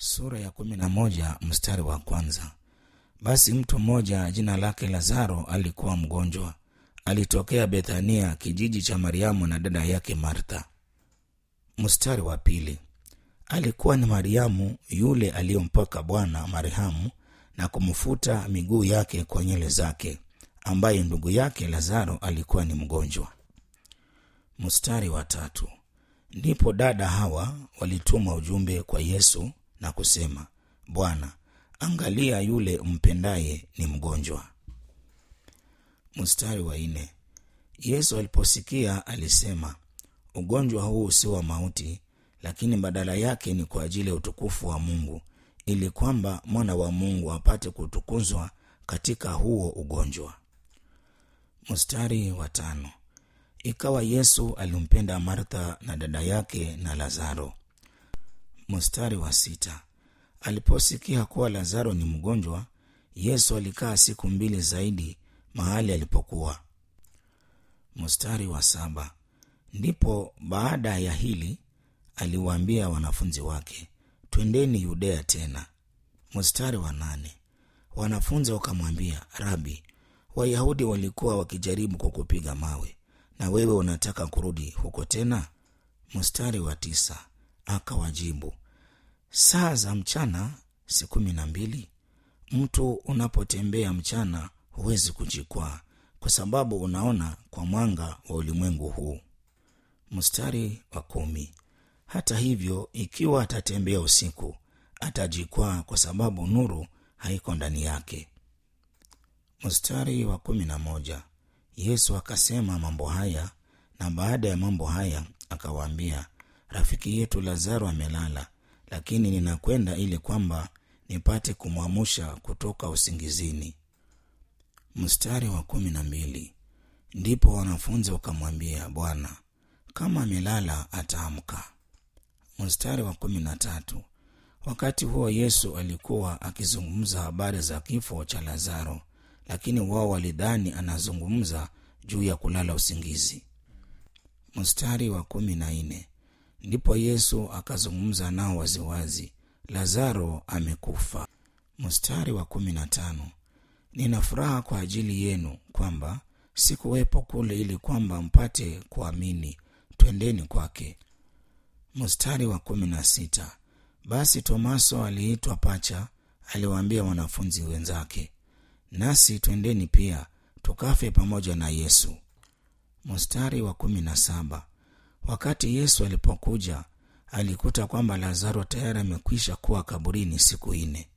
Sura ya 11 mstari wa kwanza. Basi mtu mmoja jina lake Lazaro alikuwa mgonjwa. Alitokea Bethania, kijiji cha Mariamu na dada yake Martha. Mstari wa pili. Alikuwa ni Mariamu yule aliyompaka Bwana marhamu na kumfuta miguu yake kwa nywele zake, ambaye ndugu yake Lazaro alikuwa ni mgonjwa. Mstari wa tatu. Ndipo dada hawa walituma ujumbe kwa Yesu na kusema, Bwana, angalia yule mpendaye ni mgonjwa. Mstari wa nne. Yesu aliposikia alisema, ugonjwa huu si wa mauti, lakini badala yake ni kwa ajili ya utukufu wa Mungu, ili kwamba mwana wa Mungu apate kutukuzwa katika huo ugonjwa. Mstari wa tano. Ikawa Yesu alimpenda Martha na dada yake na Lazaro. Mstari wa sita. Aliposikia kuwa Lazaro ni mgonjwa, Yesu alikaa siku 2 zaidi mahali alipokuwa. Mstari wa saba. Ndipo baada ya hili aliwaambia wanafunzi wake, twendeni Yudea tena. Mstari wa 8. Wanafunzi wakamwambia, Rabi, Wayahudi walikuwa wakijaribu kukupiga mawe, na wewe unataka kurudi huko tena? Mstari wa 9. Akawajibu, saa za mchana si 12? Mtu unapotembea mchana huwezi kujikwaa, kwa sababu unaona kwa mwanga wa ulimwengu huu. Mstari wa 10. Hata hivyo, ikiwa atatembea usiku, atajikwaa, kwa sababu nuru haiko ndani yake. Mstari wa 11. Yesu akasema mambo haya, na baada ya mambo haya akawaambia, rafiki yetu Lazaro amelala, lakini ninakwenda ili kwamba nipate kumwamsha kutoka usingizini. Mstari wa 12. Ndipo wanafunzi wakamwambia, Bwana, kama amelala ataamka. Mstari wa 13. Wakati huo Yesu alikuwa akizungumza habari za kifo cha Lazaro, lakini wao walidhani anazungumza juu ya kulala usingizi. Mstari wa 14. Ndipo Yesu akazungumza nao waziwazi, Lazaro amekufa. Mstari wa 15. Nina furaha kwa ajili yenu kwamba sikuwepo kule, ili kwamba mpate kuamini. Twendeni kwake. Mstari wa 16. Basi Tomaso aliitwa Pacha aliwaambia wanafunzi wenzake, nasi twendeni pia tukafe pamoja na Yesu. Mstari wa 17. Wakati Yesu alipokuja, alikuta kwamba Lazaro tayari amekwisha kuwa kaburini siku 4.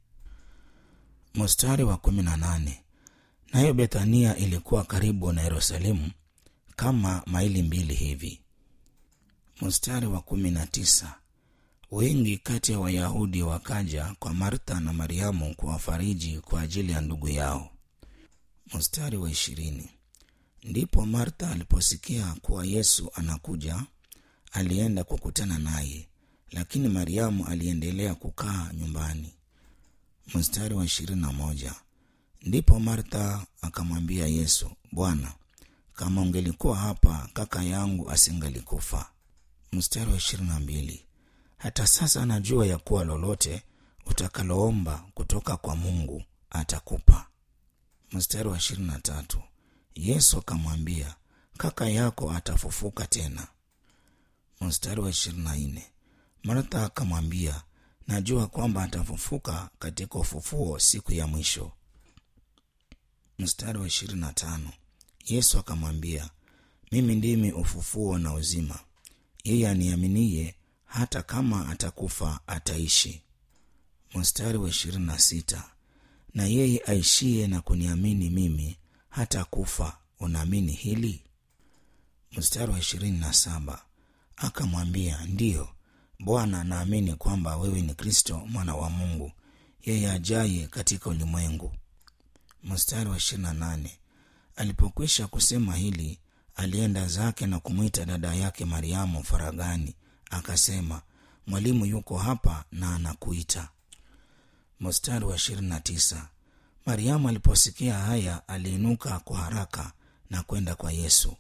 Mstari wa 18. Nayo Bethania ilikuwa karibu na Yerusalemu, kama maili 2 hivi. Mstari wa 19. Wengi kati ya Wayahudi wakaja kwa Martha na Mariamu kuwafariji kwa ajili ya ndugu yao. Mstari wa 20. Ndipo Martha aliposikia kuwa Yesu anakuja, alienda kukutana naye, lakini Mariamu aliendelea kukaa nyumbani. Mstari wa 21. Ndipo Martha akamwambia Yesu, Bwana, kama ungelikuwa hapa, kaka yangu asingalikufa. Mstari wa 22. Hata sasa najua ya kuwa lolote utakaloomba kutoka kwa Mungu atakupa. Mstari wa 23. Yesu akamwambia, kaka yako atafufuka tena. Mstari wa 24. Martha akamwambia, najua kwamba atafufuka katika ufufuo siku ya mwisho. Mstari wa 25. Yesu akamwambia, mimi ndimi ufufuo na uzima. Yeye aniaminiye hata kama atakufa ataishi. Mstari wa 26. Na yeye aishie na kuniamini mimi hata kufa, unaamini hili? Mstari wa 27. Akamwambia, ndiyo Bwana, naamini kwamba wewe ni Kristo mwana wa Mungu, yeye ajaye katika ulimwengu. Mstari wa 28. Alipokwisha kusema hili, alienda zake na kumwita dada yake Mariamu faragani, akasema, mwalimu yuko hapa na anakuita. Mstari wa 29. Mariamu aliposikia haya, aliinuka kwa haraka na kwenda kwa Yesu.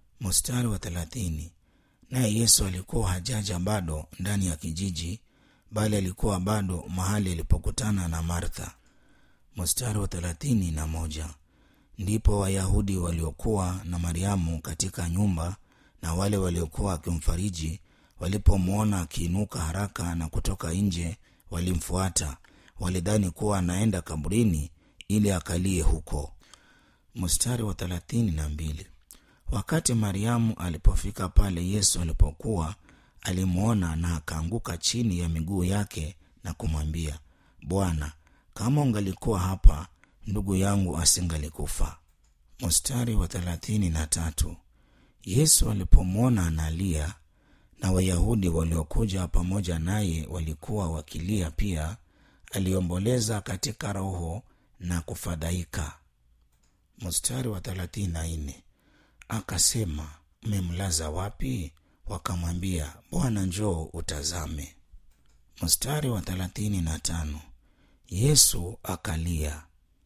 Mstari wa 30. Naye Yesu alikuwa hajaja bado ndani ya kijiji, bali alikuwa bado mahali alipokutana na Martha. Mstari wa 31. Ndipo Wayahudi waliokuwa na Mariamu katika nyumba na wale waliokuwa akimfariji walipomwona akiinuka haraka na kutoka nje, walimfuata. Walidhani kuwa anaenda kaburini ili akalie huko. Mstari wa 32. Wakati Mariamu alipofika pale Yesu alipokuwa, alimwona na akaanguka chini ya miguu yake na kumwambia, Bwana, kama ungalikuwa hapa, ndugu yangu asingalikufa. Mstari wa 33. Yesu alipomwona analia na Wayahudi waliokuja pamoja naye walikuwa wakilia pia, aliomboleza katika roho na kufadhaika. Mstari wa 34. Akasema, mmemlaza wapi? Wakamwambia, Bwana, njoo utazame. Mstari wa 35. Yesu akalia.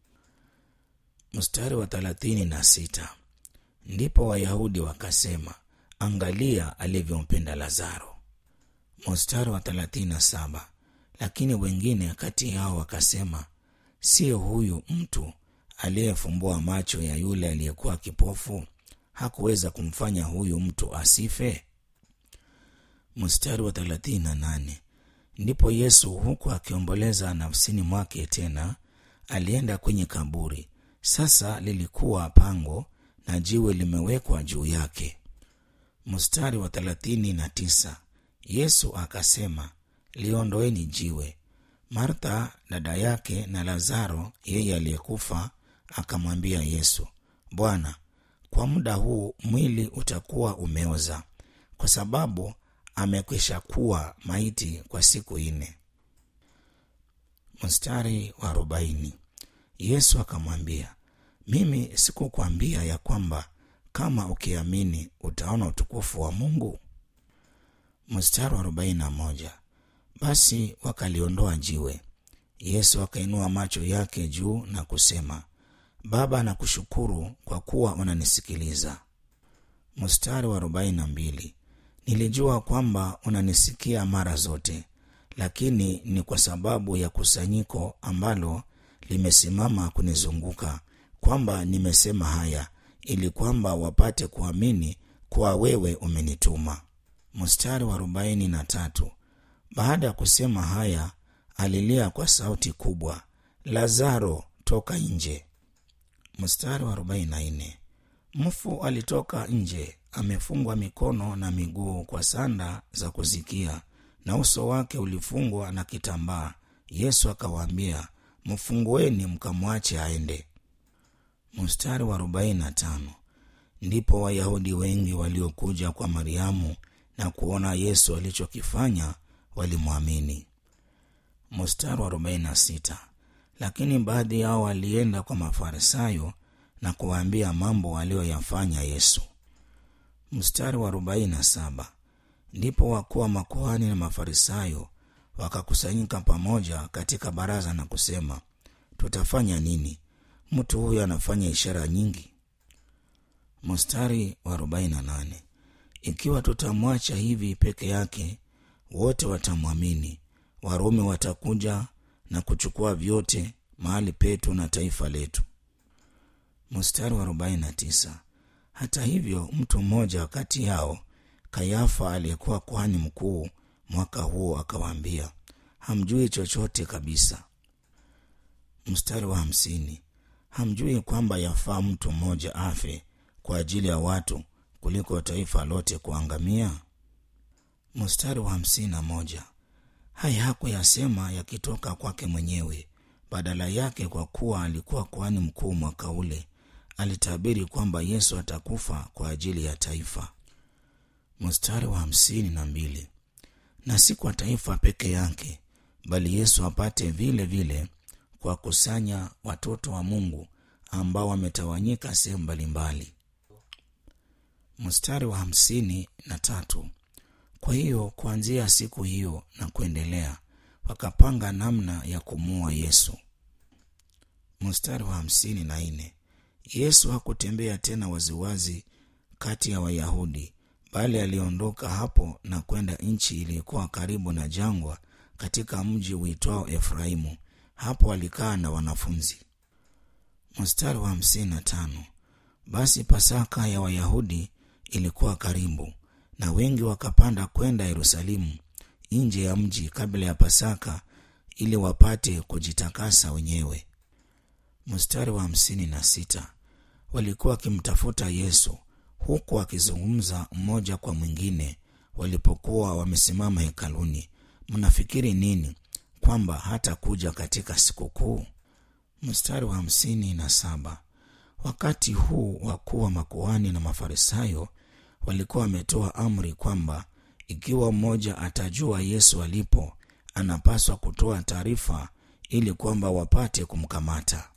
Mstari wa 36. Ndipo Wayahudi wakasema, angalia alivyompenda Lazaro. Mstari wa 37. Lakini wengine kati yao wakasema, sio huyu mtu aliyefumbua macho ya yule aliyekuwa kipofu hakuweza kumfanya huyu mtu asife? Mstari wa 38. Ndipo Yesu huku akiomboleza nafsini mwake tena, alienda kwenye kaburi. Sasa lilikuwa pango na jiwe limewekwa juu yake. Mstari wa 39. Yesu akasema, liondoeni jiwe. Martha dada yake na Lazaro yeye aliyekufa akamwambia Yesu, Bwana, kwa muda huu mwili utakuwa umeoza, kwa sababu amekwisha kuwa maiti kwa siku 4. Mstari wa 40. Yesu akamwambia, mimi sikukwambia ya kwamba kama ukiamini utaona utukufu wa Mungu? Mstari wa 41. Basi wakaliondoa jiwe. Yesu akainua macho yake juu na kusema, Baba, nakushukuru kwa kuwa unanisikiliza. Mstari wa 42. Nilijua kwamba unanisikia mara zote, lakini ni kwa sababu ya kusanyiko ambalo limesimama kunizunguka kwamba nimesema haya, ili kwamba wapate kuamini kuwa wewe umenituma. Mstari wa 43. Baada ya kusema haya, alilia kwa sauti kubwa, Lazaro, toka nje. Mstari wa 44. Mfu alitoka nje, amefungwa mikono na miguu kwa sanda za kuzikia, na uso wake ulifungwa na kitambaa. Yesu akawaambia, mfungueni mkamwache aende. Mstari wa 45. Ndipo Wayahudi wengi waliokuja kwa Mariamu na kuona Yesu alichokifanya walimwamini. Mstari wa 46. Lakini baadhi yao walienda kwa Mafarisayo na kuwaambia mambo aliyoyafanya Yesu. Mstari wa 47. Ndipo wakuu wa makuhani na Mafarisayo wakakusanyika pamoja katika baraza na kusema, tutafanya nini? Mtu huyu anafanya ishara nyingi. Mstari wa 48. Ikiwa tutamwacha hivi peke yake, wote watamwamini. Warumi watakuja na kuchukua vyote, mahali petu na taifa letu. Mstari wa 49. Hata hivyo mtu mmoja kati yao, Kayafa, aliyekuwa kuhani mkuu mwaka huo, akawaambia, hamjui chochote kabisa. Mstari wa 50. Hamjui kwamba yafaa mtu mmoja afe kwa ajili ya watu kuliko taifa lote kuangamia? Mstari wa 51. Haya hakuyasema yakitoka kwake mwenyewe, badala yake, kwa kuwa alikuwa kuhani mkuu mwaka ule, alitabiri kwamba Yesu atakufa kwa ajili ya taifa. Mstari wa 52. Na si kwa taifa peke yake, bali Yesu apate vile vile kwa kusanya watoto wa Mungu ambao wametawanyika sehemu mbalimbali. Mstari wa 53. Kwa hiyo kuanzia siku hiyo na kuendelea wakapanga namna ya kumuua Yesu. Mstari wa 54. Yesu hakutembea tena waziwazi kati ya Wayahudi, bali aliondoka hapo na kwenda nchi iliyokuwa karibu na jangwa, katika mji uitwao Efraimu. Hapo alikaa na wanafunzi. Mstari wa 55. Basi Pasaka ya Wayahudi ilikuwa karibu, na wengi wakapanda kwenda Yerusalemu nje ya mji kabla ya Pasaka ili wapate kujitakasa wenyewe. Mstari wa 56. Walikuwa wakimtafuta Yesu huku wakizungumza mmoja kwa mwingine walipokuwa wamesimama hekaluni, mnafikiri nini? Kwamba hata kuja katika sikukuu? Mstari wa 57. Wakati huu wakuu wa makuhani na Mafarisayo walikuwa wametoa amri kwamba ikiwa mmoja atajua Yesu alipo, anapaswa kutoa taarifa ili kwamba wapate kumkamata.